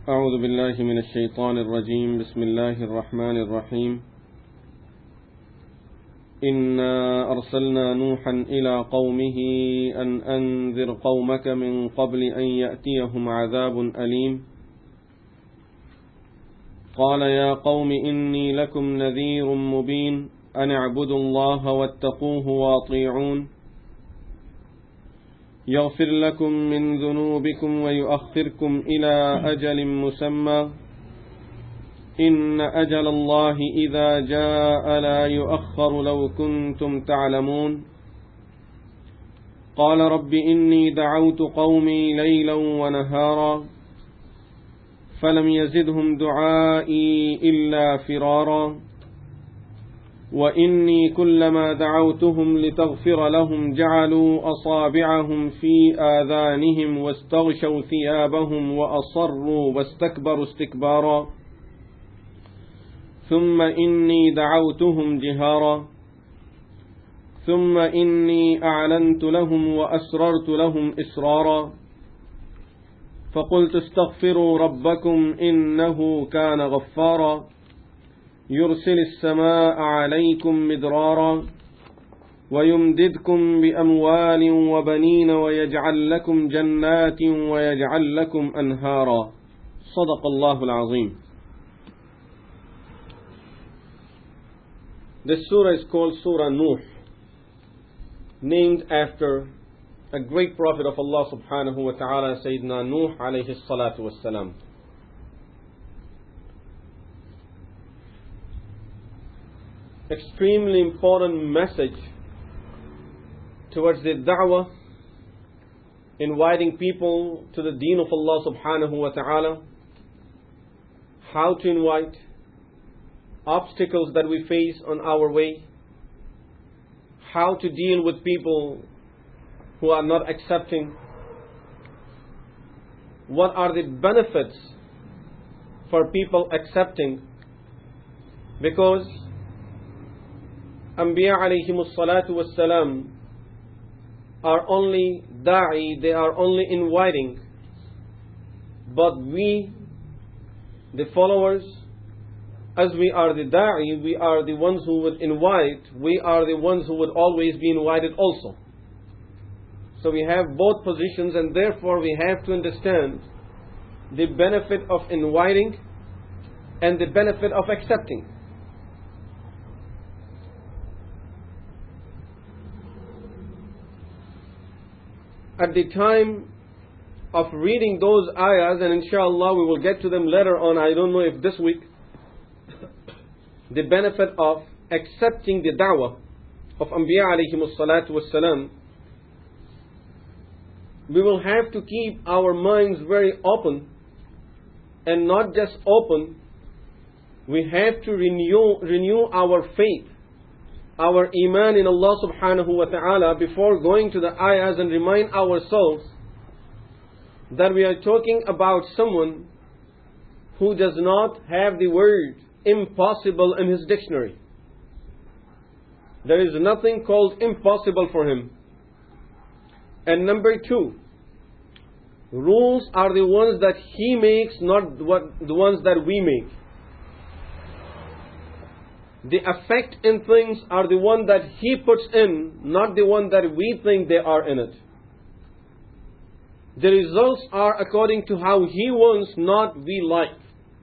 أعوذ بالله من الشيطان الرجيم. بسم الله الرحمن الرحيم. إنا أرسلنا نوحا إلى قومه أن أنذر قومك من قبل أن يأتيهم عذاب أليم. قال يا قوم إني لكم نذير مبين أن اعبدوا الله واتقوه واطيعون يغفر لكم من ذنوبكم ويؤخركم إلى أجل مسمى إن أجل الله إذا جاء لا يؤخر لو كنتم تعلمون. قال رب إني دعوت قومي ليلا ونهارا فلم يزدهم دعائي إلا فرارا وإني كلما دعوتهم لتغفر لهم جعلوا أصابعهم في آذانهم واستغشوا ثيابهم وأصروا واستكبروا استكبارا ثم إني دعوتهم جهارا ثم إني أعلنت لهم وأسررت لهم إسرارا فقلت استغفروا ربكم إنه كان غفارا يرسل السماء عليكم مدرارا ويمددكم بأموال وبنين ويجعل لكم جنات ويجعل لكم أنهارا. صدق الله العظيم. This surah is called Surah Nuh, named after a great prophet of Allah subhanahu wa ta'ala, Sayyidina Nuh alayhi salatu wassalam. Extremely important message towards the da'wah, inviting people to the deen of Allah subhanahu wa ta'ala, how to invite, obstacles that we face on our way, how to deal with people who are not accepting, what are the benefits for people accepting, because Anbiya alayhimus salatu wassalam are only da'i, they are only inviting, but we, the followers, as we are the da'i, we are the ones who would invite, we are the ones who would always be invited also. So we have both positions, and therefore we have to understand the benefit of inviting and the benefit of accepting. At the time of reading those ayahs, and inshallah we will get to them later on, I don't know if this week, the benefit of accepting the da'wah of Anbiya alayhimus salatu wassalam, we will have to keep our minds very open, and not just open, we have to renew our faith, our iman in Allah subhanahu wa ta'ala before going to the ayahs, and remind ourselves that we are talking about someone who does not have the word impossible in his dictionary. There is nothing called impossible for him. And number two, rules are the ones that he makes, not the ones that we make. The effect in things are the one that he puts in, not the one that we think they are in it. The results are according to how he wants, not we like.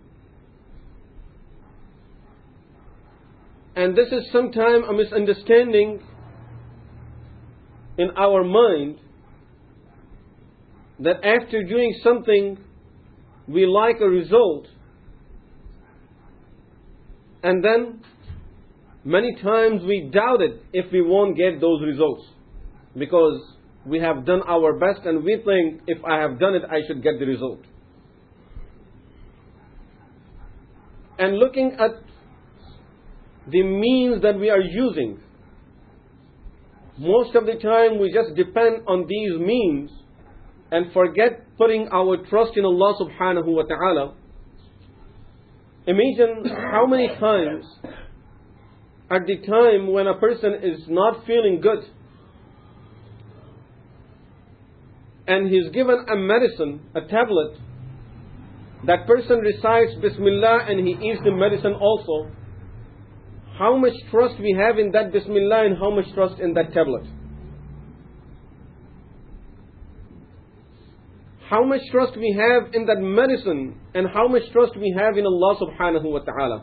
And this is sometimes a misunderstanding in our mind, that after doing something we like a result, and then many times we doubt it if we won't get those results, because we have done our best and we think if I have done it I should get the result. And looking at the means that we are using, most of the time we just depend on these means and forget putting our trust in Allah subhanahu wa ta'ala. Imagine how many times at the time when a person is not feeling good and he's given a medicine, a tablet, that person recites Bismillah and he eats the medicine also, how much trust we have in that Bismillah and how much trust in that tablet? How much trust we have in that medicine and how much trust we have in Allah subhanahu wa ta'ala?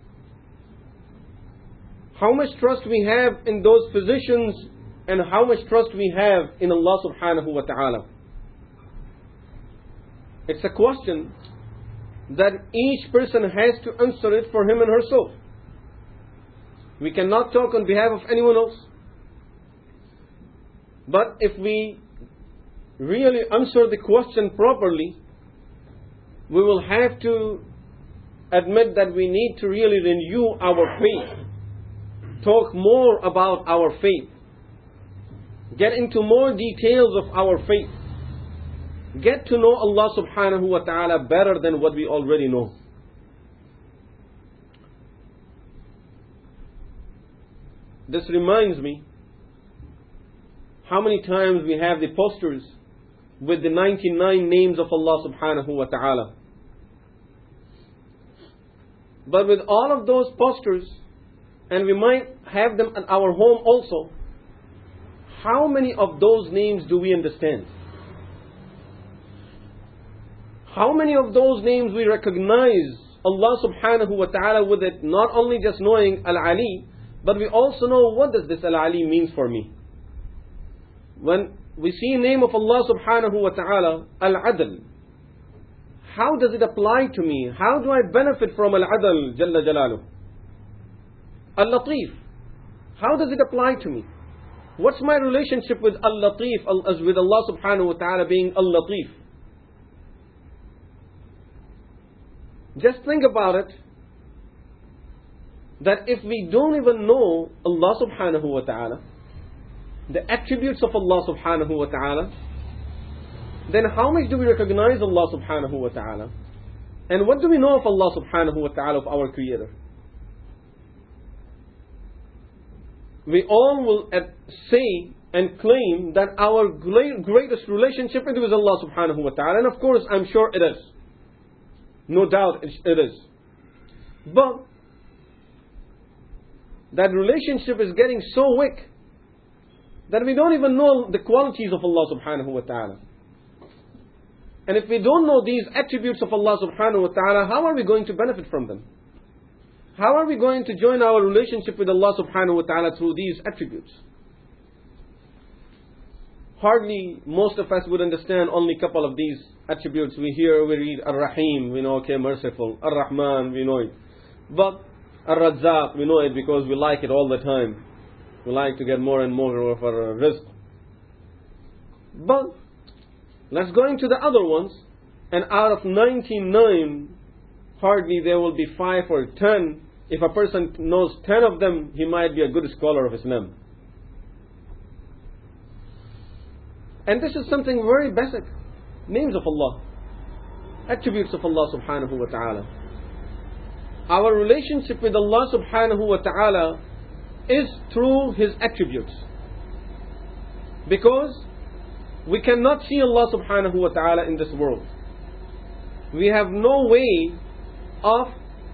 How much trust we have in those physicians and how much trust we have in Allah subhanahu wa ta'ala? It's a question that each person has to answer it for him and herself. We cannot talk on behalf of anyone else. But if we really answer the question properly, we will have to admit that we need to really renew our faith, talk more about our faith, get into more details of our faith, get to know Allah subhanahu wa ta'ala better than what we already know. This reminds me how many times we have the posters with the 99 names of Allah subhanahu wa ta'ala. But with all of those posters, and we might have them at our home also, how many of those names do we understand? How many of those names we recognize Allah subhanahu wa ta'ala with it, not only just knowing Al-Ali, but we also know what does this Al-Ali means for me. When we see a name of Allah subhanahu wa ta'ala, Al-Adl, how does it apply to me? How do I benefit from Al-Adl Jalla Jalaluh? Al-Latif, how does it apply to me? What's my relationship with Al-Latif, as with Allah subhanahu wa ta'ala being Al-Latif? Just think about it, that if we don't even know Allah subhanahu wa ta'ala, the attributes of Allah subhanahu wa ta'ala, then how much do we recognize Allah subhanahu wa ta'ala? And what do we know of Allah subhanahu wa ta'ala, of our Creator? We all will say and claim that our greatest relationship is with Allah subhanahu wa ta'ala. And of course, I'm sure it is. No doubt it is. But that relationship is getting so weak that we don't even know the qualities of Allah subhanahu wa ta'ala. And if we don't know these attributes of Allah subhanahu wa ta'ala, how are we going to benefit from them? How are we going to join our relationship with Allah subhanahu wa ta'ala through these attributes? Hardly most of us would understand only a couple of these attributes. We read Ar-Rahim, we know, okay, merciful. Ar-Rahman, we know it. But Ar-Razzaq, we know it because we like it all the time. We like to get more and more of our rizq. But let's go into the other ones, and out of 99, hardly there will be 5 or 10. If a person knows 10 of them, he might be a good scholar of Islam. And this is something very basic. Names of Allah, attributes of Allah subhanahu wa ta'ala. Our relationship with Allah subhanahu wa ta'ala is through His attributes. Because we cannot see Allah subhanahu wa ta'ala in this world. We have no way of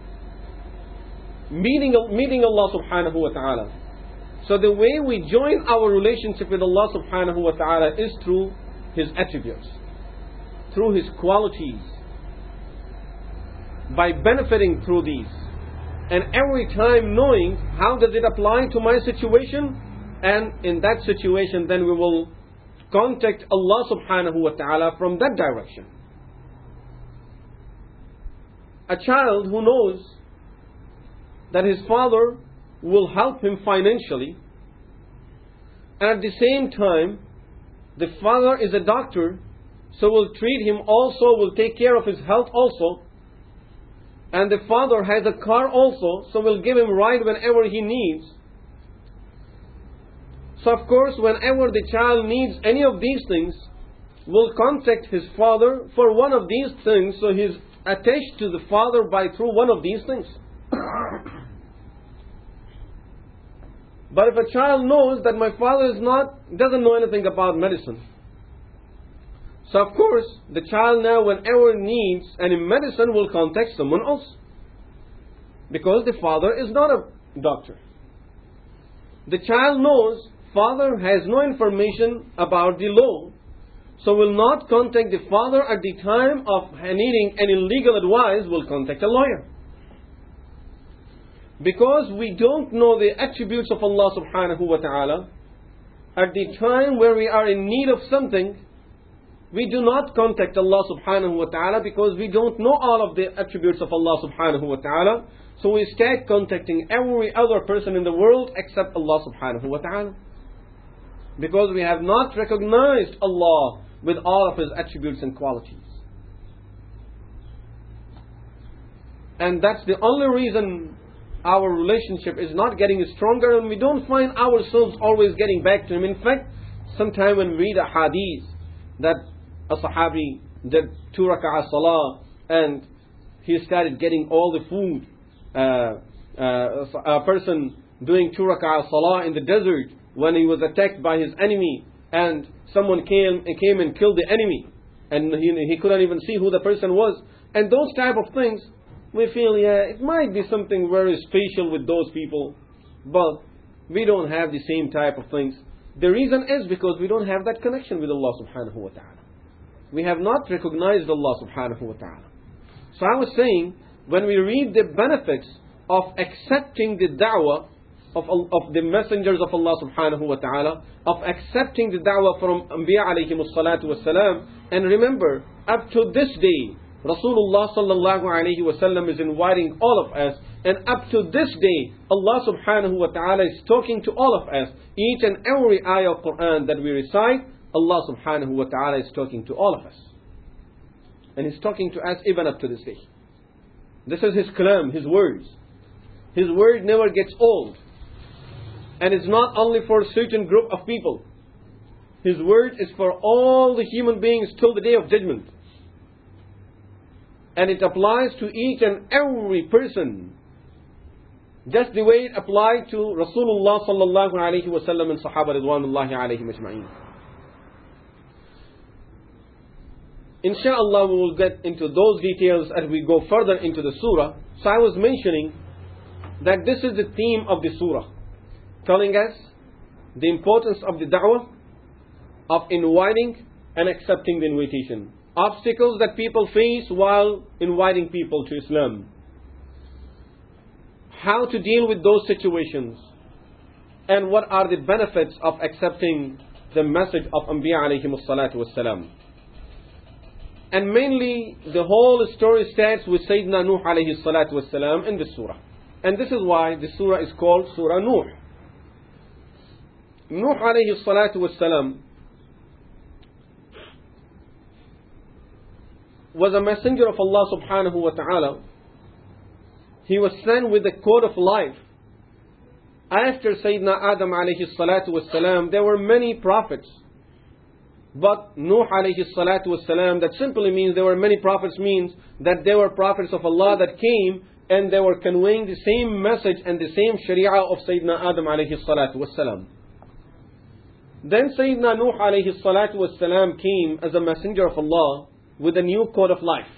meeting Allah subhanahu wa ta'ala. So the way we join our relationship with Allah subhanahu wa ta'ala is through His attributes, through His qualities, by benefiting through these. And every time knowing how does it apply to my situation, and in that situation then we will contact Allah subhanahu wa ta'ala from that direction. A child who knows that his father will help him financially, and at the same time the father is a doctor, so will treat him also, will take care of his health also, and the father has a car also, so will give him ride whenever he needs. So of course, whenever the child needs any of these things, will contact his father for one of these things, so he's attached to the father through one of these things. But if a child knows that my father doesn't know anything about medicine, So of course, the child now, whenever needs any medicine, will contact someone else. Because the father is not a doctor. The child knows father has no information about the law, so will not contact the father at the time of needing any legal advice, will contact a lawyer. Because we don't know the attributes of Allah subhanahu wa ta'ala, at the time where we are in need of something, we do not contact Allah subhanahu wa ta'ala because we don't know all of the attributes of Allah subhanahu wa ta'ala. So we start contacting every other person in the world except Allah subhanahu wa ta'ala. Because we have not recognized Allah with all of His attributes and qualities. And that's the only reason our relationship is not getting stronger, and we don't find ourselves always getting back to Him. In fact, sometime when we read a hadith that a sahabi did 2 rak'ah salah and he started getting all the food, a person doing 2 rak'ah salah in the desert when he was attacked by his enemy, and someone came and killed the enemy, and he couldn't even see who the person was, and those type of things, we feel, yeah, it might be something very special with those people, but we don't have the same type of things. The reason is because we don't have that connection with Allah subhanahu wa ta'ala. We have not recognized Allah subhanahu wa ta'ala. So I was saying, when we read the benefits of accepting the da'wah of the messengers of Allah subhanahu wa ta'ala, of accepting the da'wah from Anbiya alayhimus salatu wassalam, and remember, up to this day, Rasulullah sallallahu alayhi wa sallam is inviting all of us, and up to this day, Allah subhanahu wa ta'ala is talking to all of us. Each and every ayah of Quran that we recite, Allah subhanahu wa ta'ala is talking to all of us. And He's talking to us even up to this day. This is His kalam, His words. His word never gets old. And it's not only for a certain group of people. His word is for all the human beings till the day of judgment. And it applies to each and every person, just the way it applied to Rasulullah sallallahu alayhi wa sallam and Sahaba ridwanullahi alayhim ajma'in. Insha'Allah, we will get into those details as we go further into the surah. So I was mentioning that this is the theme of the surah, telling us the importance of the da'wah, of inviting and accepting the invitation, obstacles that people face while inviting people to Islam, how to deal with those situations, and what are the benefits of accepting the message of Anbiya alayhimus salatu wassalam. And mainly the whole story starts with Sayyidina Nuh alayhi salatu wassalam in this surah. And this is why the surah is called Surah Nuh. Nuh alayhi salatu wassalam was a messenger of Allah subhanahu wa ta'ala. He was sent with the code of life. After Sayyidina Adam alayhi salatu wassalam, there were many prophets. But Nuh alayhi salatu wassalam, that simply means there were many prophets, means that there were prophets of Allah that came and they were conveying the same message and the same sharia of Sayyidina Adam alayhi salatu wassalam. Then Sayyidina Nuh alayhi salatu wassalam came as a messenger of Allah with a new code of life.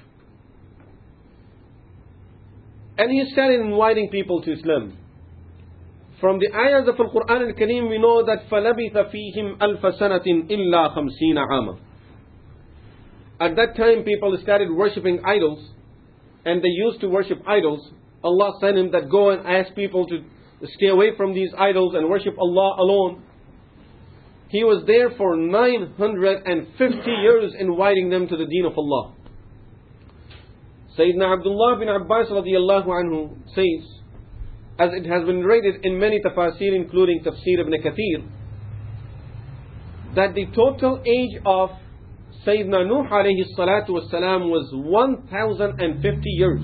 And he started inviting people to Islam. From the ayahs of Al-Quran Al-Kareem, we know that فَلَبِثَ فِيهِمْ أَلْفَ سَنَةٍ إِلَّا خَمْسِينَ عَامًا. At that time, people started worshipping idols, and they used to worship idols. Allah sent him that go and ask people to stay away from these idols and worship Allah alone. He was there for 950 years inviting them to the deen of Allah. Sayyidina Abdullah bin Abbas radiyallahu anhu says, as it has been rated in many tafsir, including Tafsir ibn Kathir, that the total age of Sayyidina Nuh alayhi salatu wassalam was 1050 years.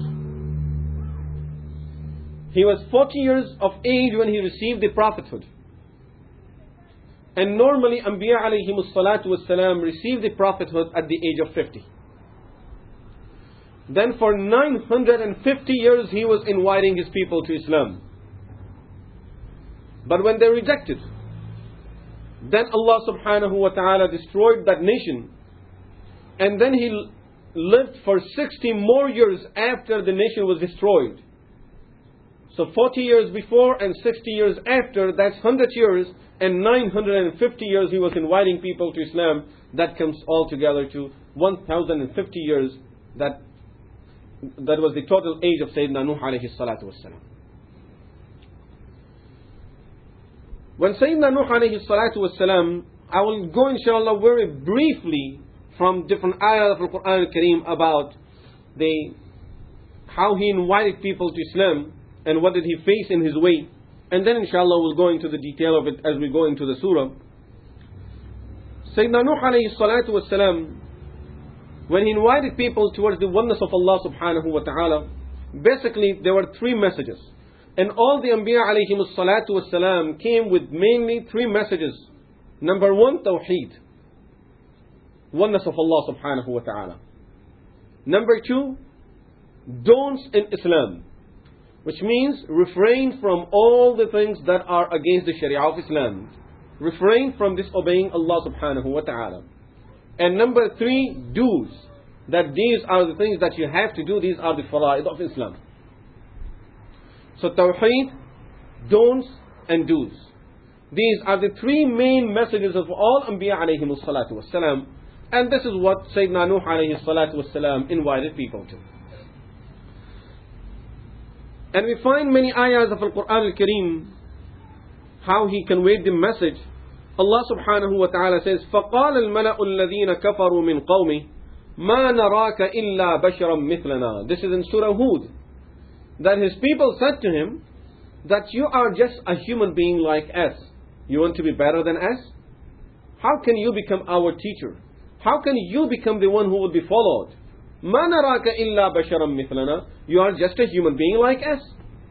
He was 40 years of age when he received the prophethood. And normally Anbiya alayhimus salatu wassalam received the prophethood at the age of 50. Then for 950 years he was inviting his people to Islam. But when they rejected, then Allah subhanahu wa ta'ala destroyed that nation. And then he lived for 60 more years after the nation was destroyed. So 40 years before and 60 years after, that's 100 years, and 950 years he was inviting people to Islam. That comes all together to 1050 years. That was the total age of Sayyidina Nuh alayhi salatu wassalam. When Sayyidina Nuh alayhi salatu wassalam, I will go inshallah very briefly from different ayahs of the Quran al-Kareem about how he invited people to Islam and what did he face in his way. And then inshallah we'll go into the detail of it as we go into the surah. Sayyidina Nuh alayhi salatu wassalam, when he invited people towards the oneness of Allah subhanahu wa ta'ala, basically there were three messages. And all the Anbiya alayhimus salatu wassalam came with mainly three messages. Number one, Tawheed, oneness of Allah subhanahu wa ta'ala. Number two, don'ts in Islam, which means refrain from all the things that are against the Sharia of Islam. Refrain from disobeying Allah subhanahu wa ta'ala. And number three, do's. That these are the things that you have to do. These are the fara'id of Islam. So Tawheed, don'ts and do's. These are the three main messages of all Anbiya alayhimus salatu wassalam. And this is what Sayyidina Nuh alayhi salatu wassalam invited people to. And we find many ayahs of Al-Quran Al-Kareem how he conveyed the message. Allah subhanahu wa ta'ala says, فَقَالَ الْمَلَأُ الَّذِينَ كَفَرُوا مِنْ قَوْمِهِ مَا نَرَاكَ إِلَّا بَشَرًا مِثْلَنَا. This is in Surah Hud. That his people said to him, that you are just a human being like us. You want to be better than us? How can you become our teacher? How can you become the one who will be followed? مَا نَرَاكَ إِلَّا بَشَرًا مِثْلَنَا. You are just a human being like us.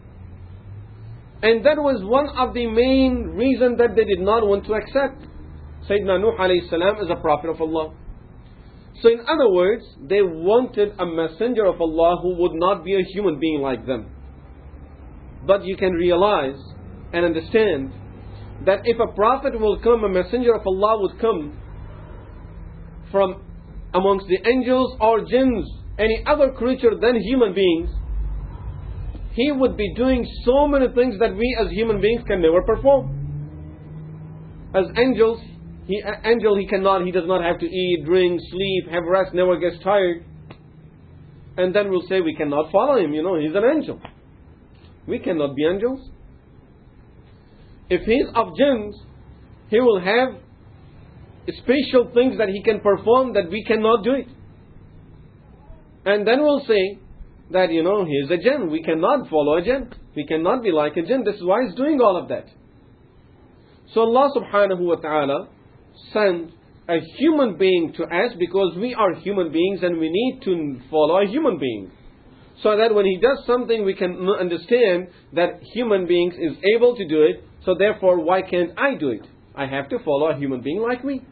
And that was one of the main reasons that they did not want to accept Sayyidina Nuh alayhi salam as a prophet of Allah. So in other words, they wanted a messenger of Allah who would not be a human being like them. But you can realize and understand that if a prophet will come, a messenger of Allah would come from amongst the angels or jinns, any other creature than human beings, he would be doing so many things that we as human beings can never perform. As angels, he does not have to eat, drink, sleep, have rest, never gets tired. And then we'll say we cannot follow him, he's an angel. We cannot be angels. If he's of jinns, he will have special things that he can perform that we cannot do it. And then we'll say that, he is a jinn. We cannot follow a jinn. We cannot be like a jinn. This is why he's doing all of that. So Allah subhanahu wa ta'ala sent a human being to us because we are human beings and we need to follow a human being. So that when he does something we can understand that human beings is able to do it. So therefore why can't I do it? I have to follow a human being like me.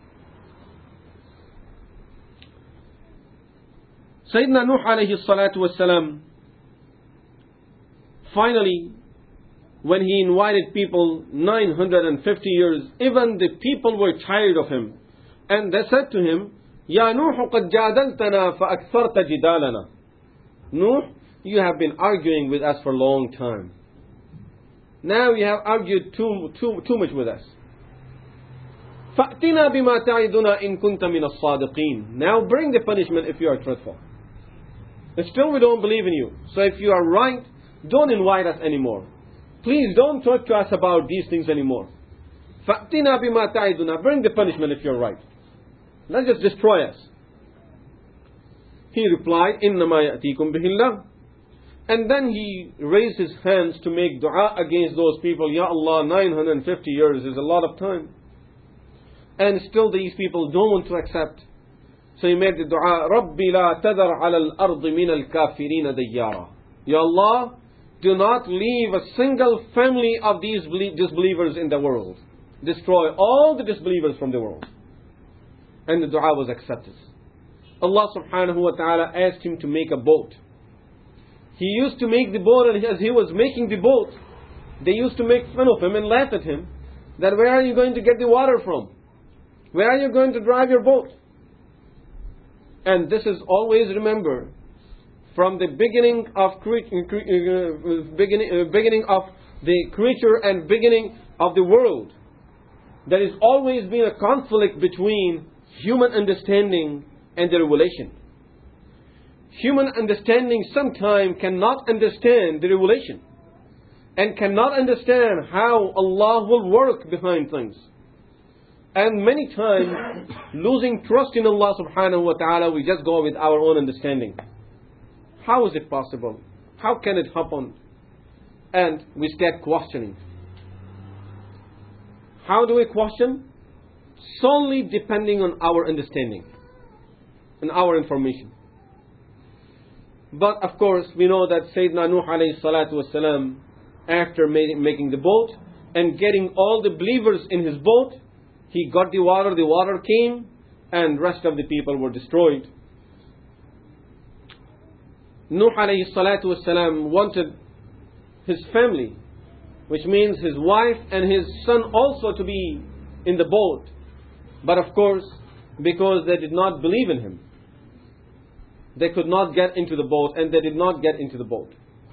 Sayyidina Nuh alayhi salatu wassalam, finally, when he invited people 950 years, even the people were tired of him. And they said to him, Ya Nuh qad jadaltana fa aktharta jidalana. Nuh, you have been arguing with us for a long time. Now you have argued too much with us. فَأْتِنَا بِمَا تَعِدُنَا إِن كُنْتَ مِنَ الصَّادِقِينَ. Now bring the punishment if you are truthful. But still we don't believe in you. So if you are right, don't invite us anymore. Please don't talk to us about these things anymore. فَأْتِنَا بِمَا تَعِدُنَا. Bring the punishment if you're right. Let's just destroy us. He replied, إِنَّمَا يَأْتِيكُمْ بِهِ اللَّهُ. And then he raised his hands to make dua against those people. Ya Allah, 950 years is a lot of time. And still these people don't want to accept. So he made the dua, رَبِّ لَا تَذَرْ عَلَى الْأَرْضِ مِنَ الْكَافِرِينَ دَيَّارًا. Ya Allah, do not leave a single family of these disbelievers in the world. Destroy all the disbelievers from the world. And the dua was accepted. Allah subhanahu wa ta'ala asked him to make a boat. He used to make the boat, and as he was making the boat, they used to make fun of him and laugh at him. That where are you going to get the water from? Where are you going to drive your boat? And this is always remember, from the beginning of beginning of the creature and beginning of the world, there has always been a conflict between human understanding and the revelation. Human understanding sometimes cannot understand the revelation and cannot understand how Allah will work behind things. And many times, losing trust in Allah subhanahu wa ta'ala, we just go with our own understanding. How is it possible? How can it happen? And we start questioning. How do we question? Solely depending on our understanding and our information. But of course, we know that Sayyidina Nuh alayhi salatu wasalam, after making the boat and getting all the believers in his boat, he got the water came, and rest of the people were destroyed. Nuh alayhi salatu wasalam wanted his family, which means his wife and his son also, to be in the boat. But of course, because they did not believe in him, they could not get into the boat, and they did not get into the boat.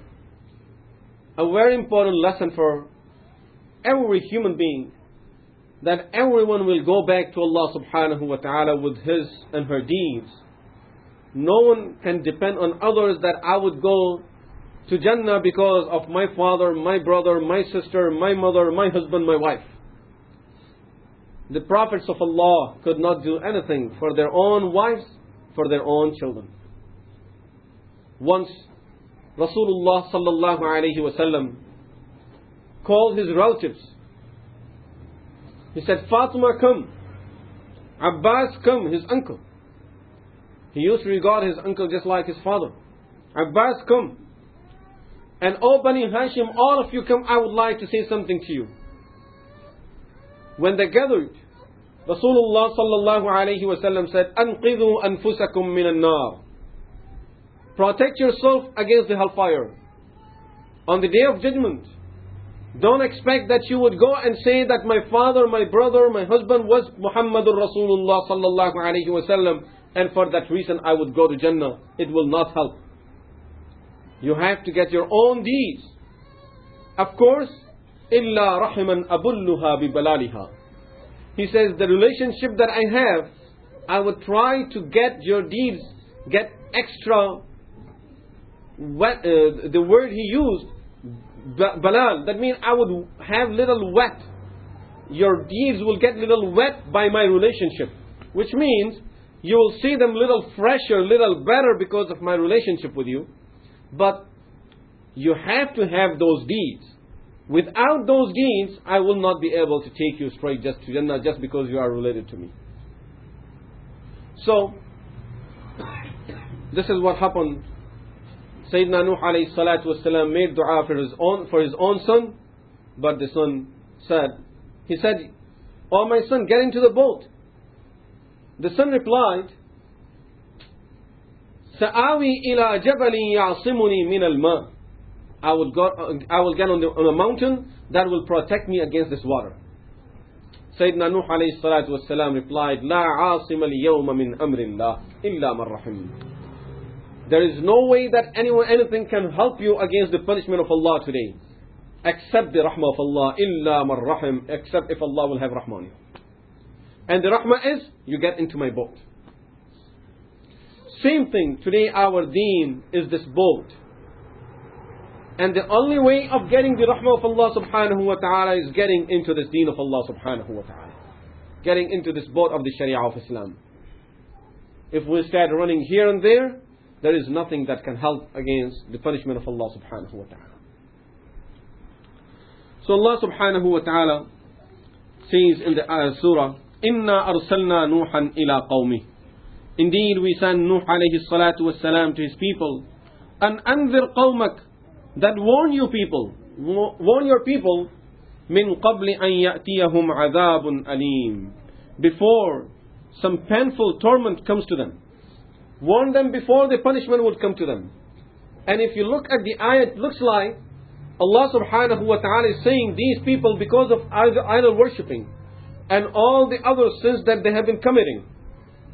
A very important lesson for every human being, that everyone will go back to Allah subhanahu wa ta'ala with his and her deeds. No one can depend on others that I would go to Jannah because of my father, my brother, my sister, my mother, my husband, my wife. The prophets of Allah could not do anything for their own wives, for their own children. Once Rasulullah sallallahu alayhi wasallam called his relatives. He said, Fatima, come. Abbas, come, his uncle. He used to regard his uncle just like his father. Abbas, come. And O Bani Hashim, all of you come, I would like to say something to you. When they gathered, Rasulullah sallallahu alayhi wasallam said, Anqidhu anfusakum min an-nar. Protect yourself against the hellfire. On the day of judgment, don't expect that you would go and say that my father, my brother, my husband was Muhammadur Rasulullah sallallahu alayhi wasallam, and for that reason I would go to Jannah. It will not help. You have to get your own deeds. Of course, illa rahiman abulluha bi balaliha. He says the relationship that I have, I would try to get your deeds, get extra wet. The word he used, balal, that means I would have little wet. Your deeds will get little wet by my relationship, which means you will see them little fresher, little better because of my relationship with you. But you have to have those deeds. Without those deeds, I will not be able to take you straight just to Jannah just because you are related to me. So, this is what happened. Sayyidina Nuh alayhi salatu wasalam made dua for his own son, but the son he said, "Oh my son, get into the boat." The son replied, "Sa'awi ila jabalin ya'simuni min al-ma." I will get on a mountain that will protect me against this water. Sayyidina Nuh alayhi salatu wasalam replied, "La 'asima al-yawma min amrillah illa man rahim." There is no way that anything can help you against the punishment of Allah today, except the rahmah of Allah, illa man rahim, except if Allah will have rahmah on you. And the rahmah is, you get into my boat. Same thing, today our deen is this boat. And the only way of getting the rahmah of Allah subhanahu wa ta'ala is getting into this deen of Allah subhanahu wa ta'ala. Getting into this boat of the Sharia of Islam. If we start running here and there is nothing that can help against the punishment of Allah subhanahu wa ta'ala. So Allah subhanahu wa ta'ala says in the surah, Inna arsalna Nuhan ila qawmi. Indeed, we sent Nuh alayhi salatu wassalam to his people. An anzir qawmak, that warn you people, warn your people, min qabli an ya'tiyahum adhabun alim, before some painful torment comes to them. Warn them before the punishment would come to them. And if you look at the ayat, it looks like Allah subhanahu wa ta'ala is saying these people, because of idol worshipping and all the other sins that they have been committing, the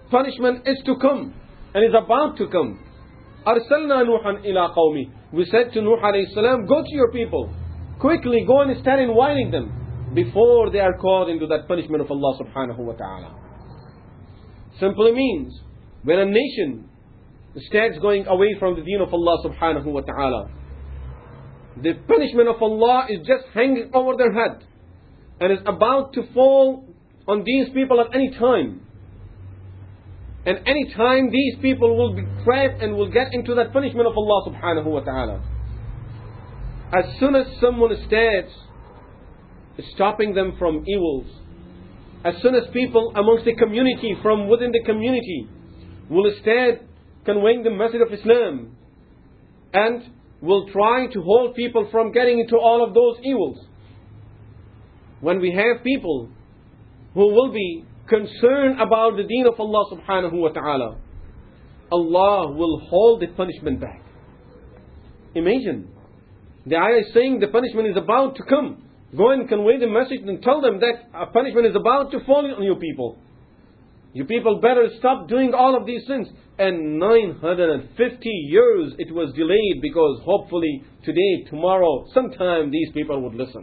punishment is to come and is about to come. أرسلنا نوحا إلى قومه. We said to Nuh alayhi salam, go to your people. Quickly go and start inviting them before they are caught into that punishment of Allah subhanahu wa ta'ala. Simply means, when a nation starts going away from the deen of Allah subhanahu wa ta'ala, the punishment of Allah is just hanging over their head and is about to fall on these people at any time. And any time these people will be trapped and will get into that punishment of Allah subhanahu wa ta'ala. As soon as someone starts stopping them from evils, as soon as people amongst the community, from within the community, will start conveying the message of Islam and will try to hold people from getting into all of those evils. When we have people who will be concerned about the deen of Allah subhanahu wa ta'ala, Allah will hold the punishment back. Imagine, the ayah is saying the punishment is about to come. Go and convey the message and tell them that a punishment is about to fall on you people. You people better stop doing all of these sins. And 950 years it was delayed, because hopefully today, tomorrow, sometime these people would listen.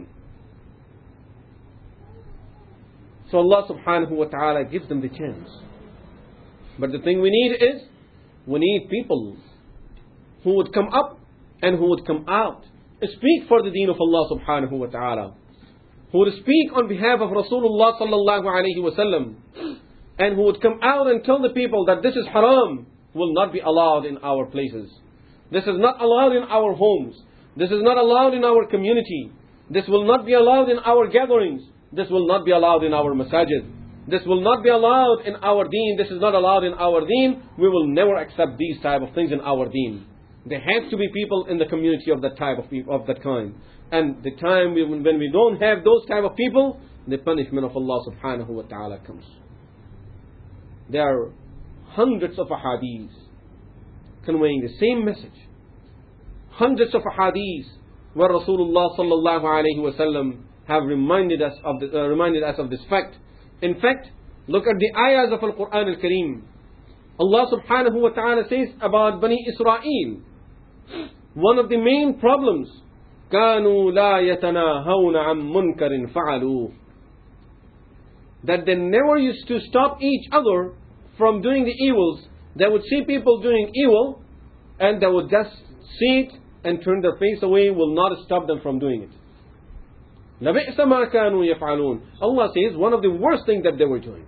So Allah subhanahu wa ta'ala gives them the chance. But the thing we need is, we need people who would come up and who would come out, speak for the deen of Allah subhanahu wa ta'ala, who would speak on behalf of Rasulullah sallallahu alayhi wa sallam, and who would come out and tell the people that this is haram, will not be allowed in our places. This is not allowed in our homes. This is not allowed in our community. This will not be allowed in our gatherings. This will not be allowed in our masajid. This will not be allowed in our deen. This is not allowed in our deen. We will never accept these type of things in our deen. There have to be people in the community of that type of people, of that kind. And the time when we don't have those type of people, the punishment of Allah subhanahu wa ta'ala comes. There are hundreds of ahadith conveying the same message. Hundreds of ahadith where Rasulullah sallallahu alayhi wa sallam have reminded us of this fact. In fact, look at the ayahs of Al-Quran Al-Kareem. Allah subhanahu wa ta'ala says about Bani Israel, one of the main problems, كَانُوا لَا يَتَنَاهَوْنَ عَمْ مُنْكَرٍ فَعَلُوهُ, that they never used to stop each other from doing the evils. They would see people doing evil and they would just see it and turn their face away, will not stop them from doing it. لَبِئْسَ مَا كَانُوا يَفْعَلُونَ. Allah says one of the worst things that they were doing.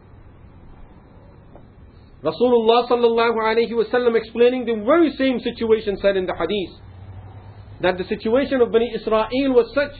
Rasulullah sallallahu alayhi wa sallam, explaining the very same situation, said in the hadith that the situation of Bani Israel was such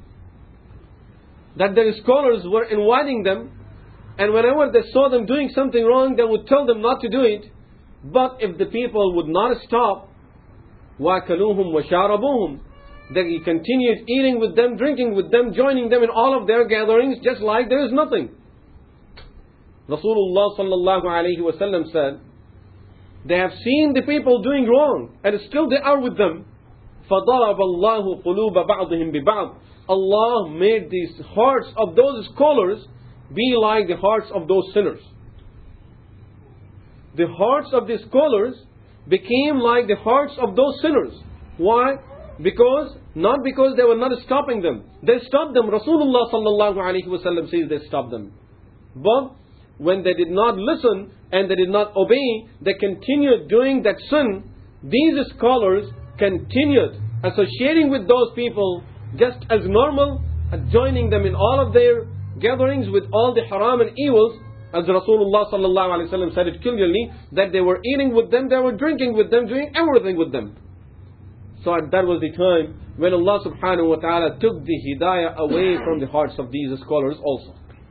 that their scholars were inviting them, and whenever they saw them doing something wrong, they would tell them not to do it. But if the people would not stop, وَأَكَلُوهُمْ وَشَارَبُوهُمْ, they continued eating with them, drinking with them, joining them in all of their gatherings, just like there is nothing. Rasulullah sallallahu alayhi wa sallam said, they have seen the people doing wrong, and still they are with them. فَضَرَبَ اللَّهُ قُلُوبَ بَعْضِهِمْ بِبَعْضٍ. Allah made these hearts of those scholars be like the hearts of those sinners. The hearts of the scholars became like the hearts of those sinners. Why? Not because they were not stopping them. They stopped them. Rasulullah sallallahu alayhi wa sallam says they stopped them. But when they did not listen and they did not obey, they continued doing that sin. These scholars continued associating with those people just as normal, joining them in all of their gatherings with all the haram and evils, as Rasulullah sallallahu alaihi wasallam said it clearly, that they were eating with them, they were drinking with them, doing everything with them. So that was the time when Allah subhanahu wa ta'ala took the hidayah away from the hearts of these scholars also.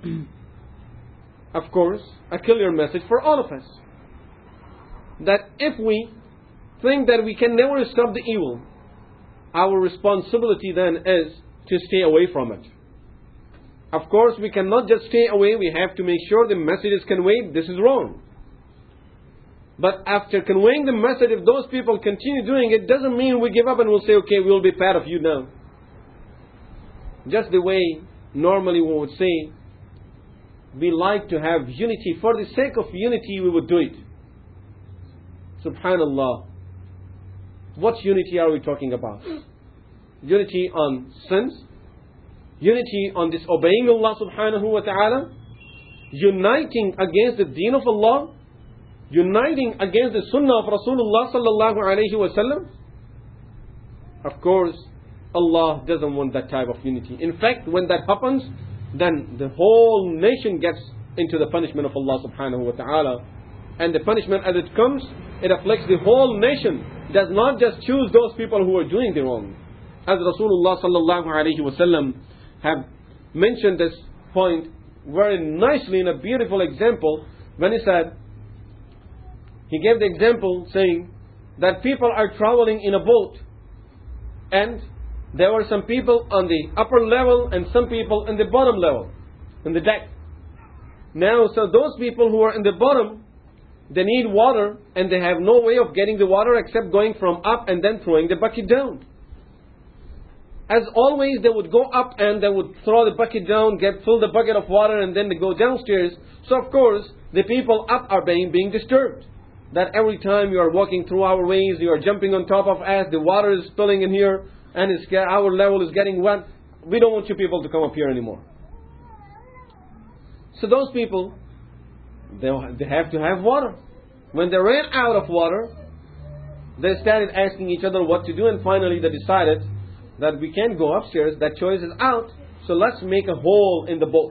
Of course, a clear message for all of us, that if we think that we can never stop the evil, our responsibility then is to stay away from it. Of course, we cannot just stay away. We have to make sure the message is conveyed. This is wrong. But after conveying the message, if those people continue doing it, doesn't mean we give up and we'll say, okay, we'll be part of you now. Just the way normally we would say we like to have unity. For the sake of unity, we would do it. Subhanallah. What unity are we talking about? Unity on sins? Unity on disobeying Allah subhanahu wa ta'ala? Uniting against the deen of Allah? Uniting against the sunnah of Rasulullah sallallahu alayhi wa sallam? Of course, Allah doesn't want that type of unity. In fact, when that happens, then the whole nation gets into the punishment of Allah subhanahu wa ta'ala. And the punishment as it comes, it afflicts the whole nation. It does not just choose those people who are doing the wrong. As Rasulullah sallallahu alayhi wa sallam have mentioned this point very nicely in a beautiful example when he said, he gave the example saying that people are traveling in a boat, and there were some people on the upper level and some people in the bottom level, in the deck. Now, so those people who are in the bottom, they need water, and they have no way of getting the water except going from up and then throwing the bucket down. As always, they would go up and they would throw the bucket down, fill the bucket of water, and then they go downstairs. So of course, the people up are being disturbed. That every time you are walking through our ways, you are jumping on top of us, the water is spilling in here, and our level is getting wet. We don't want you people to come up here anymore. So those people, they have to have water. When they ran out of water, they started asking each other what to do, and finally they decided that we can't go upstairs, that choice is out, so let's make a hole in the boat.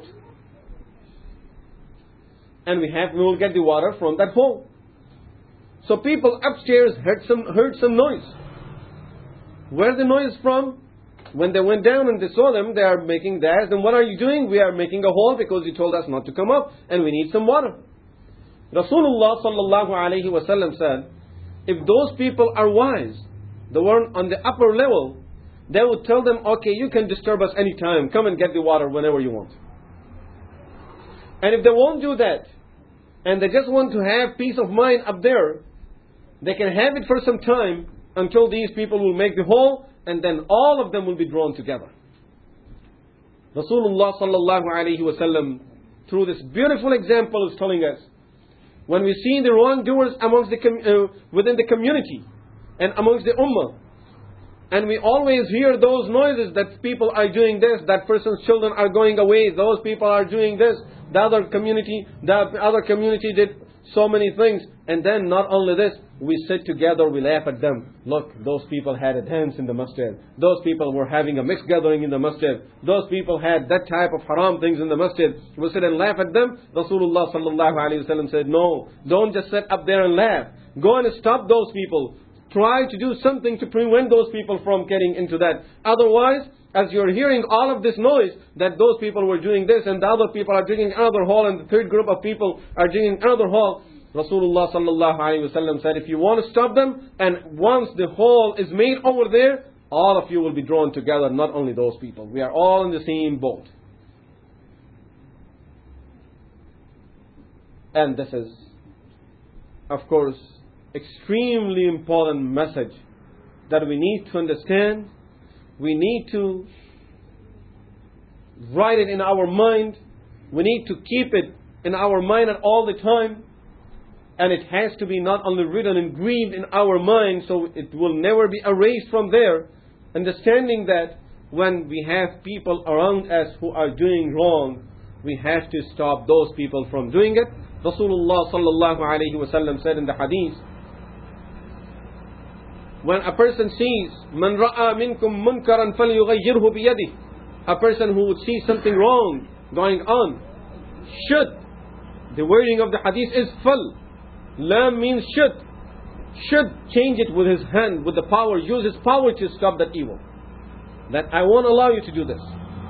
And we will get the water from that hole. So people upstairs heard some noise. Where's the noise from? When they went down and they saw them, they are making that. And what are you doing? We are making a hole because you told us not to come up, and we need some water. Rasulullah sallallahu alayhi wa sallam said, if those people are wise, the one on the upper level, they would tell them, okay, you can disturb us anytime. Come and get the water whenever you want. And if they won't do that, and they just want to have peace of mind up there, they can have it for some time until these people will make the hole, and then all of them will be drawn together. Rasulullah sallallahu alayhi wa sallam, through this beautiful example, is telling us, when we see the wrongdoers amongst within the community and amongst the ummah, and we always hear those noises that people are doing this, that person's children are going away, those people are doing this, the other community did so many things, and then not only this, we sit together, we laugh at them. Look, those people had a dance in the masjid. Those people were having a mixed gathering in the masjid. Those people had that type of haram things in the masjid. We sit and laugh at them. Rasulullah sallallahu alayhi wa sallam said, no, don't just sit up there and laugh. Go and stop those people. Try to do something to prevent those people from getting into that. Otherwise, as you're hearing all of this noise, that those people were doing this, and the other people are digging another hole, and the third group of people are digging another hole, Rasulullah sallallahu alayhi wa sallam said, if you want to stop them, and once the hole is made over there, all of you will be drawn together, not only those people. We are all in the same boat. And this is, of course, extremely important message that we need to understand. We need to write it in our mind. We need to keep it in our mind at all the time. And it has to be not only written and engraved in our mind, so it will never be erased from there. Understanding that when we have people around us who are doing wrong, we have to stop those people from doing it. Rasulullah sallallahu alayhi wa sallam said in the hadith, when a person sees, "Man ra'a minkum munkaran falyughayyirhu biyadihi," a person who would see something wrong going on, the wording of the hadith is fal. Lam means should change it with his hand, with the power, use his power to stop that evil. That I won't allow you to do this.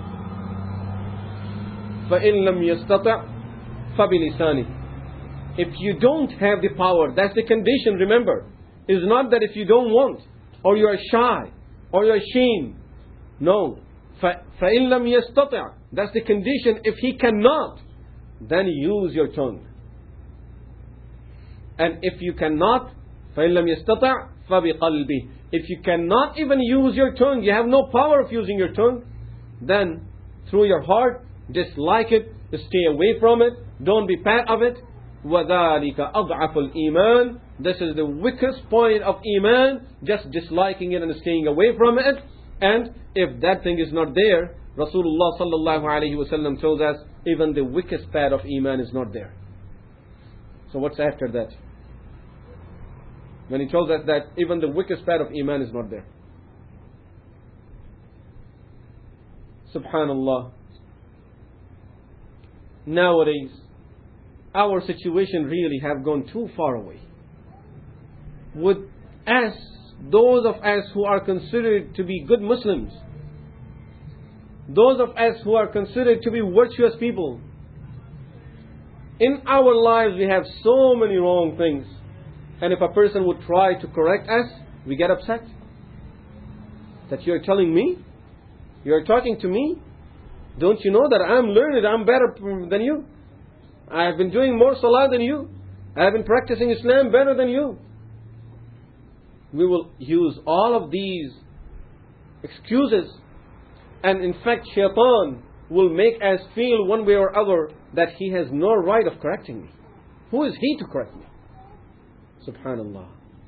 فَإِن لَمْ يَسْتَطِعْ فَبِلِسَانِهِ. If you don't have the power, that's the condition, remember. It's not that if you don't want, or you are shy, or you are ashamed. No. فَإِن لَمْ يَسْتَطِعْ. That's the condition. If he cannot, then use your tongue. And if you cannot, فَإِن لَمْ يَسْتَطِعْ فَبِقَلْبِهِ. If you cannot even use your tongue, you have no power of using your tongue, then through your heart, dislike it. Stay away from it. Don't be part of it. وَذَلِكَ أَضْعَفُ الْإِيمَانِ. This is the weakest point of Iman, just disliking it and staying away from it. And if that thing is not there, Rasulullah sallallahu alayhi wa sallam tells us, even the weakest part of Iman is not there. So what's after that? When he tells us that even the weakest part of Iman is not there. Subhanallah. Nowadays, our situation really have gone too far away. With us, those of us who are considered to be good Muslims, those of us who are considered to be virtuous people, in our lives we have so many wrong things. And if a person would try to correct us, we get upset. That you're telling me? You're talking to me? Don't you know that I'm learned, I'm better than you? I have been doing more salah than you. I have been practicing Islam better than you. We will use all of these excuses. And in fact, shaitan will make us feel one way or other that he has no right of correcting me. Who is he to correct me? Subhanallah.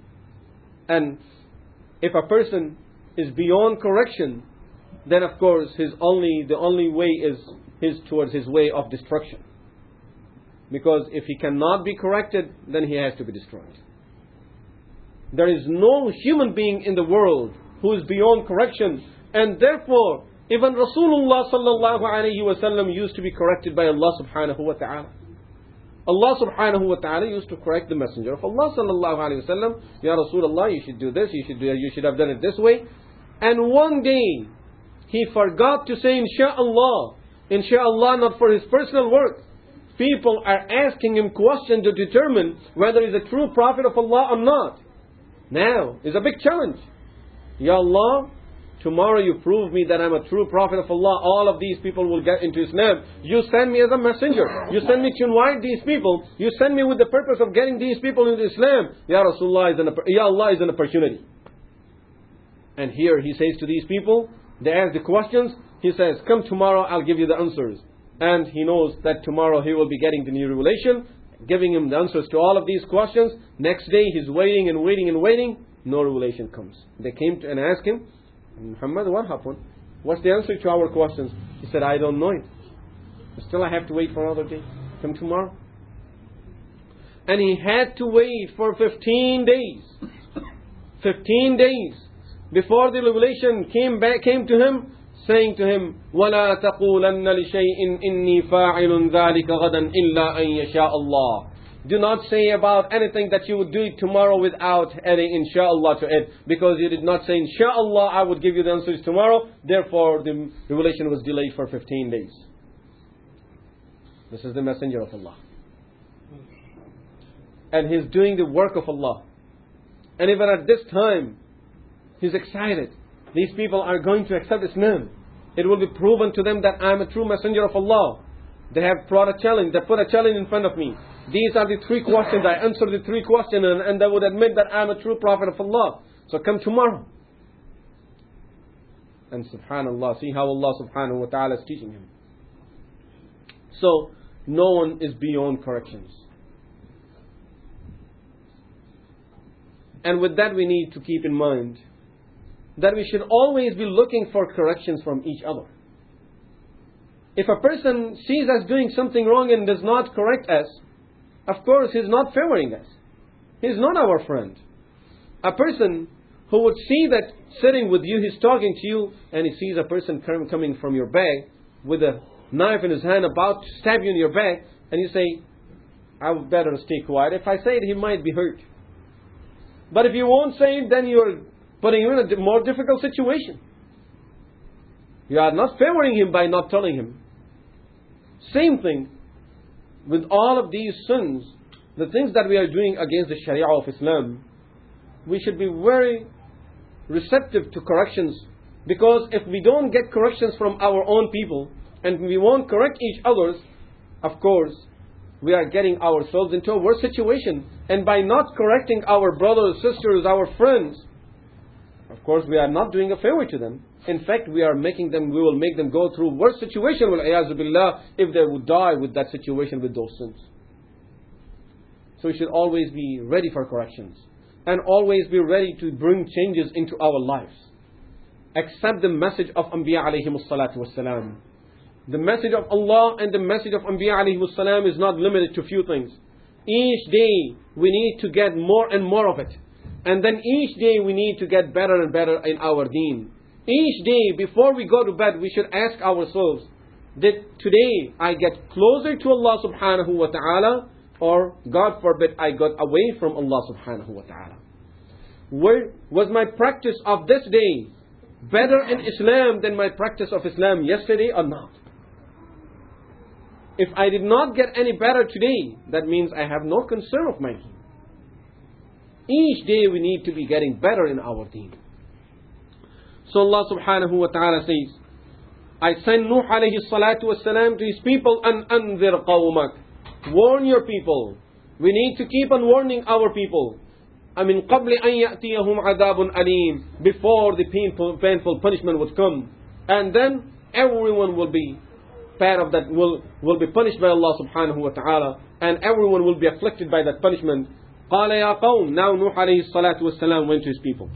And if a person is beyond correction, then of course the only way is towards his way of destruction. Because if he cannot be corrected, then he has to be destroyed. There is no human being in the world who is beyond correction, and therefore even Rasulullah sallallahu alayhi wa sallam used to be corrected by Allah subhanahu wa ta'ala. Allah subhanahu wa ta'ala used to correct the messenger of Allah sallallahu alayhi wa sallam. Ya Rasulullah, you should do this, you should have done it this way. And one day he forgot to say Insha'Allah. Insha'Allah, not for his personal work. People are asking him questions to determine whether he's a true prophet of Allah or not. Now, it's a big challenge. Ya Allah, tomorrow you prove me that I'm a true prophet of Allah. All of these people will get into Islam. You send me as a messenger. You send me to invite these people. You send me with the purpose of getting these people into Islam. Ya Rasulullah, Ya Allah is an opportunity. And here he says to these people, they ask the questions. He says, come tomorrow, I'll give you the answers. And he knows that tomorrow he will be getting the new revelation, giving him the answers to all of these questions. Next day he's waiting and waiting and waiting. No revelation comes. They came to and asked him, Muhammad, what happened? What's the answer to our questions? He said, I don't know it. Still I have to wait for another day. Come tomorrow. And he had to wait for 15 days. 15 days before the revelation came to him, saying to him, وَلَا تَقُولَنَّ لِشَيْءٍ إِنِّي فَاعِلٌ ذَلِكَ غَدًا إِلَّا أَن يَشَاءَ اللَّهُ. Do not say about anything that you would do it tomorrow without adding Insha'Allah to it. Because you did not say Insha'Allah, I would give you the answers tomorrow. Therefore the revelation was delayed for 15 days. This is the messenger of Allah. And he's doing the work of Allah. And even at this time, he's excited. These people are going to accept Islam. It will be proven to them that I am a true messenger of Allah. They have brought a challenge. They put a challenge in front of me. These are the 3 questions. I answer the 3 questions and they would admit that I am a true prophet of Allah. So come tomorrow. And subhanallah, see how Allah subhanahu wa ta'ala is teaching him. So no one is beyond corrections. And with that we need to keep in mind that we should always be looking for corrections from each other. If a person sees us doing something wrong and does not correct us, of course he's not favoring us. He's not our friend. A person who would see that sitting with you, he's talking to you, and he sees a person coming from your back with a knife in his hand about to stab you in your back, and you say, I would better stay quiet. If I say it, he might be hurt. But if you won't say it, then you're putting him in a more difficult situation. You are not favoring him by not telling him. Same thing with all of these sins, the things that we are doing against the Sharia of Islam. We should be very receptive to corrections, because if we don't get corrections from our own people and we won't correct each other, of course we are getting ourselves into a worse situation. And by not correcting our brothers, sisters, our friends, of course we are not doing a favor to them. In fact, we will make them go through worse situation, wal-iyazu billah, if they would die with that situation, with those sins. So we should always be ready for corrections. And always be ready to bring changes into our lives. Accept the message of Anbiya alayhimus salatu wassalam. The message of Allah and the message of Anbiya alayhimus salam is not limited to few things. Each day we need to get more and more of it. And then each day we need to get better and better in our deen. Each day before we go to bed we should ask ourselves, did today I get closer to Allah subhanahu wa ta'ala, or God forbid I got away from Allah subhanahu wa ta'ala? Where was my practice of this day better in Islam than my practice of Islam yesterday or not? If I did not get any better today, that means I have no concern of my deen. Each day we need to be getting better in our deen. So Allah subhanahu wa ta'ala says, I send Nuh alayhi salatu wassalam to his people, an anzir qawmak. Warn your people. We need to keep on warning our people. مِنْ قَبْلِ أَنْ يَأْتِيَهُمْ عَذَابٌ أَلِيمٌ. Before the painful punishment would come. And then everyone will be part of that, will be punished by Allah subhanahu wa ta'ala. And everyone will be afflicted by that punishment. قَالَ يَا قَوْمِ. Now Nuh alayhi salatu wassalam went to his people.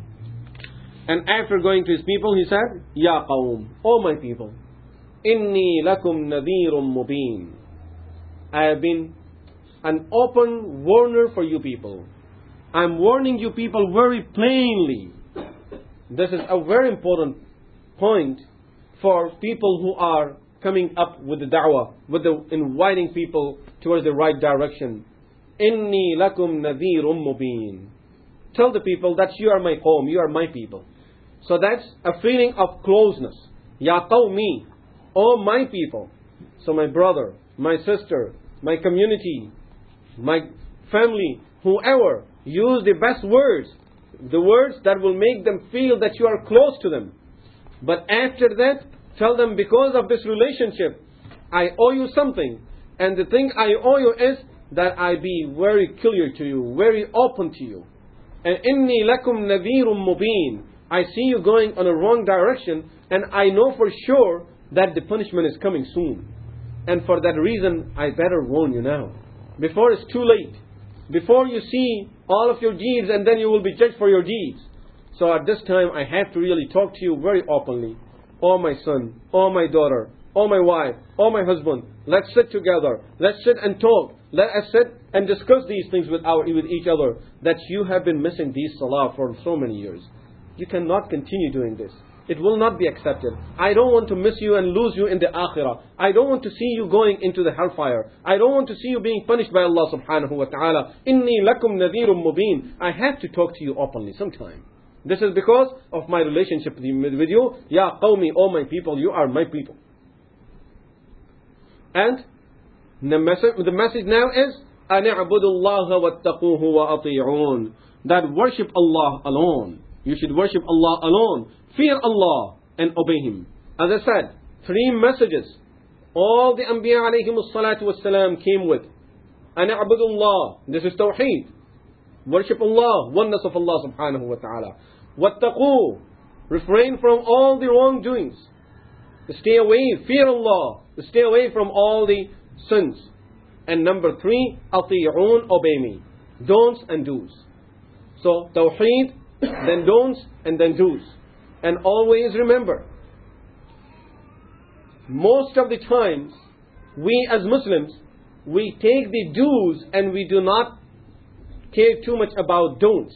And after going to his people, he said, Ya qawm, O my people, inni lakum nadhirun mubin. I have been an open warner for you people. I'm warning you people very plainly. This is a very important point for people who are coming up with the da'wah, with the inviting people towards the right direction. Inni lakum nadhirun mubin. Tell the people that you are my qawm, you are my people. So that's a feeling of closeness. Ya qawmi, O my people. So my brother, my sister, my community, my family, whoever, use the best words. The words that will make them feel that you are close to them. But after that, tell them, because of this relationship, I owe you something. And the thing I owe you is that I be very clear to you, very open to you. And inni lakum nadhirun mubin. I see you going on a wrong direction, and I know for sure that the punishment is coming soon. And for that reason, I better warn you now, before it's too late, before you see all of your deeds and then you will be judged for your deeds. So at this time, I have to really talk to you very openly. Oh my son, oh my daughter, oh my wife, oh my husband, let's sit together, let's sit and talk. Let us sit and discuss these things with each other, that you have been missing these salah for so many years. You cannot continue doing this. It will not be accepted. I don't want to miss you and lose you in the akhirah. I don't want to see you going into the hellfire. I don't want to see you being punished by Allah subhanahu wa ta'ala. Inni lakum nadhirun mubin. I have to talk to you openly sometime. This is because of my relationship with you. Ya qawmi, O my people, you are my people. And the message now is, أَنِ اعْبُدُوا اللَّهَ وَاتَّقُوهُ وَأَطِيعُونَ. That worship Allah alone. You should worship Allah alone. Fear Allah and obey Him. As I said, 3 messages all the Anbiya alayhimus salatu wassalam came with. أَنِ اعْبُدُوا اللَّهِ. This is Tawheed. Worship Allah, oneness of Allah subhanahu wa ta'ala. وَاتَّقُوهُ. Refrain from all the wrongdoings. Stay away, fear Allah. Stay away from all the sins. And number 3, أَطِيعُونَ, obey me. Don'ts and do's. So, Tawheed, then don'ts, and then do's. And always remember, most of the times, we as Muslims, we take the do's and we do not care too much about don'ts.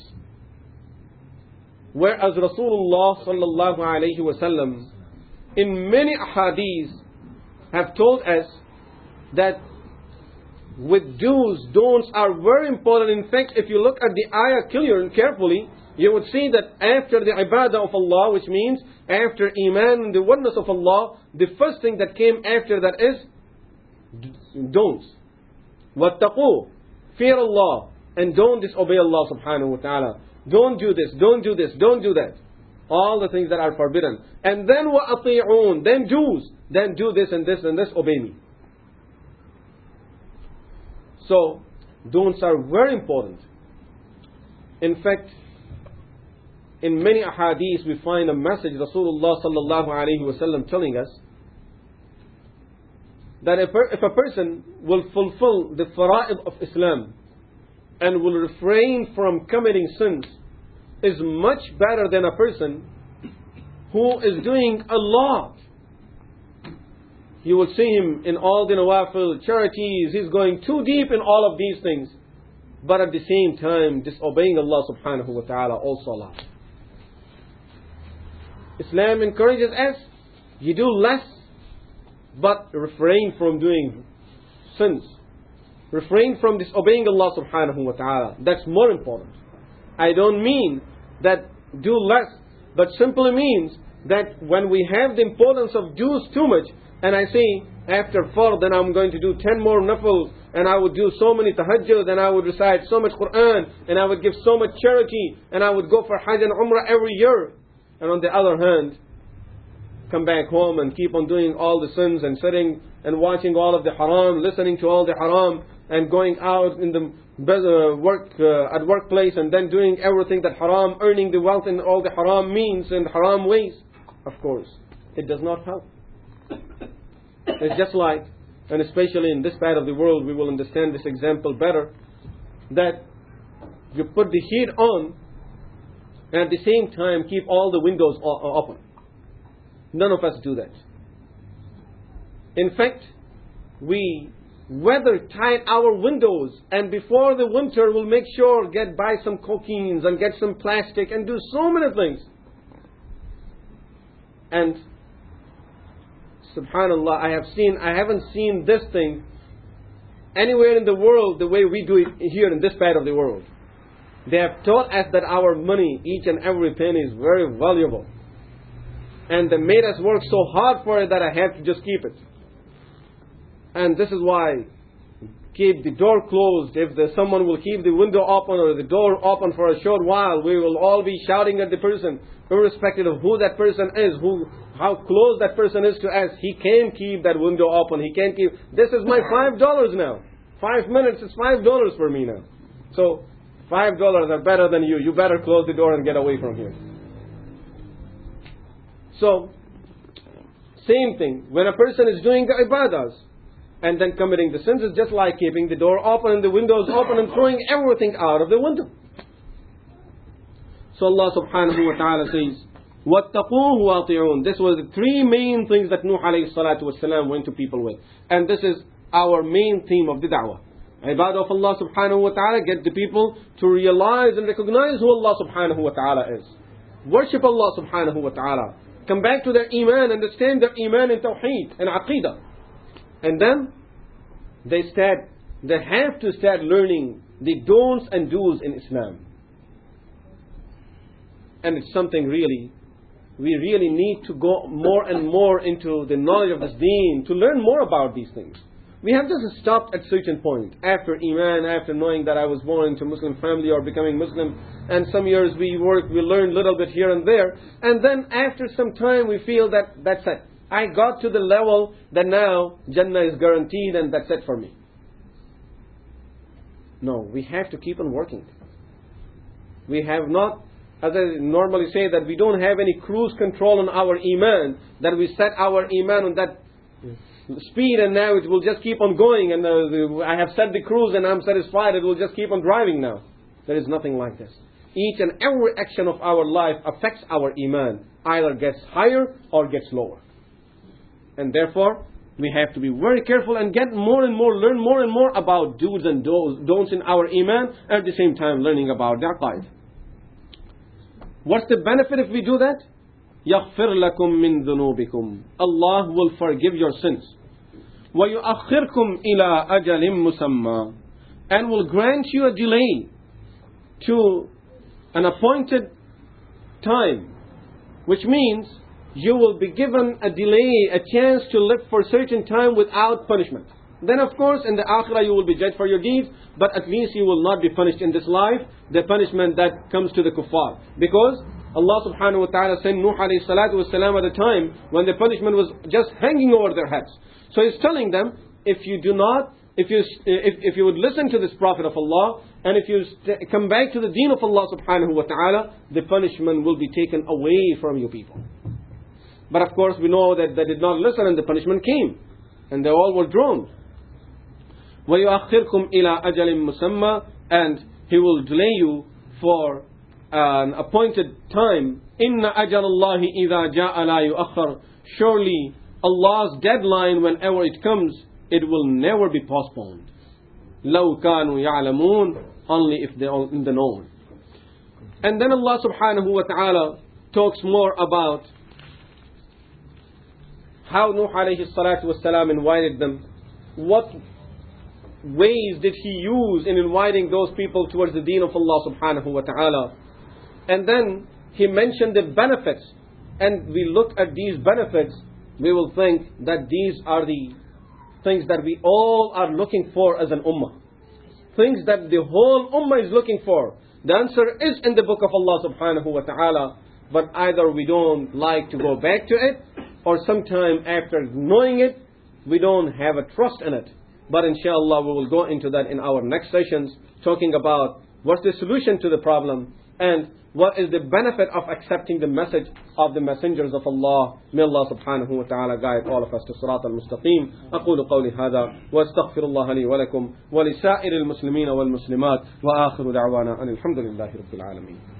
Whereas Rasulullah sallallahu alayhi wa sallam, in many ahadith, have told us that with do's, don'ts are very important. In fact, if you look at the ayah clearly and carefully, you would see that after the ibadah of Allah, which means after iman and the oneness of Allah, the first thing that came after that is don'ts. Wattaqu, fear Allah, and don't disobey Allah subhanahu wa ta'ala. Don't do this, don't do this, don't do that. All the things that are forbidden. And then wa'ati'un, then do's, then do this and this and this, obey me. So, don'ts are very important. In fact, in many ahadith we find a message Rasulullah sallallahu alayhi wa sallam telling us that if a person will fulfill the fara'id of Islam and will refrain from committing sins, is much better than a person who is doing a lot. You will see him in all the nawafil, charities, he's going too deep in all of these things, but at the same time disobeying Allah subhanahu wa ta'ala also a lot. Islam encourages us, you do less, but refrain from doing sins. Refrain from disobeying Allah subhanahu wa ta'ala. That's more important. I don't mean that do less, but simply means that when we have the importance of dues too much, and I say after 4 then I'm going to do 10 more nafils, and I would do so many tahajjud, and I would recite so much Quran, and I would give so much charity, and I would go for Hajj and Umrah every year. And on the other hand, come back home and keep on doing all the sins and sitting and watching all of the haram, listening to all the haram, and going out in the at workplace and then doing everything that haram, earning the wealth in all the haram means and haram ways. Of course, it does not help. It's just like, and especially in this part of the world, we will understand this example better, that you put the heat on and at the same time keep all the windows open. None of us do that. In fact, we weather tight our windows, and before the winter we'll make sure buy some coquines and get some plastic and do so many things. And subhanallah, I haven't seen this thing anywhere in the world the way we do it here in this part of the world. They have taught us that our money, each and every penny, is very valuable. And they made us work so hard for it that I have to just keep it. And this is why keep the door closed. If someone will keep the window open or the door open for a short while, we will all be shouting at the person, irrespective of who that person is, how close that person is to us. He can keep that window open. He can keep. This is my $5 now. 5 minutes is $5 for me now. So $5 are better than you. You better close the door and get away from here. So, same thing. When a person is doing the ibadahs and then committing the sins, it's just like keeping the door open and the windows open and throwing everything out of the window. So Allah subhanahu wa ta'ala says, وَاتَّقُوهُ وَأَطِيعُونَ. This was the 3 main things that Nuh alayhi salatu wasalam went to people with. And this is our main theme of the da'wah. Ibadah of Allah subhanahu wa ta'ala, get the people to realize and recognize who Allah subhanahu wa ta'ala is. Worship Allah subhanahu wa ta'ala. Come back to their iman, understand their iman and tawheed and aqidah. And then they have to start learning the don'ts and do's in Islam. And it's something we really need to go more and more into the knowledge of this deen, to learn more about these things. We have just stopped at a certain point. After iman, after knowing that I was born into a Muslim family or becoming Muslim, and some years we learned a little bit here and there, and then after some time we feel that that's it. I got to the level that now Jannah is guaranteed and that's it for me. No, we have to keep on working. We have not, as I normally say, that we don't have any cruise control on our iman, that we set our iman on that speed and now it will just keep on going, and I have set the cruise and I'm satisfied, it will just keep on driving now. There is nothing like this. Each and every action of our life affects our iman, either gets higher or gets lower. And therefore we have to be very careful and get more and more, learn more and more about do's and don'ts in our iman, at the same time learning about the aqaid. What's the benefit if we do that? يَغْفِرْ لَكُم مِّن ذُنُوبِكُمْ. Allah will forgive your sins. وَيُؤَخِّرْكُمْ إِلَىٰ أَجَلٍ مُّسَمًّى. And will grant you a delay to an appointed time, which means you will be given a delay, a chance to live for a certain time without punishment. Then of course in the akhirah you will be judged for your deeds, but at least you will not be punished in this life, the punishment that comes to the kuffar. Because Allah subhanahu wa ta'ala sent Nuh alayhi salatu wasalam at a time when the punishment was just hanging over their heads. So He's telling them, if you if you would listen to this Prophet of Allah, and if you come back to the deen of Allah subhanahu wa ta'ala, the punishment will be taken away from you people. But of course we know that they did not listen and the punishment came. And they all were drowned. وَيُؤَخِّرْكُمْ إِلَىٰ أَجَلٍ مُسَمَّى, and He will delay you for an appointed time. إِنَّ أَجَلَ اللَّهِ إِذَا جَاءَ لَا يُؤَخَّرْ. Surely Allah's deadline, whenever it comes, it will never be postponed. لَوْ كَانُوا يَعْلَمُونَ, only if they are in the know. And then Allah subhanahu wa ta'ala talks more about how Nuh alayhi salatu wasalam invited them. What ways did he use in inviting those people towards the deen of Allah subhanahu wa ta'ala? And then he mentioned the benefits. And we look at these benefits, we will think that these are the things that we all are looking for as an ummah. Things that the whole ummah is looking for. The answer is in the book of Allah subhanahu wa ta'ala, but either we don't like to go back to it, or sometime after knowing it, we don't have a trust in it. But inshallah we will go into that in our next sessions, talking about what's the solution to the problem, and what is the benefit of accepting the message of the messengers of Allah. May Allah subhanahu wa ta'ala guide all of us to Sirat al-Mustaqim. أقول قولي هذا وأستغفر الله لي ولكم ولسائر المسلمين والمسلمات وآخر دعوانا أن الحمد لله رب العالمين.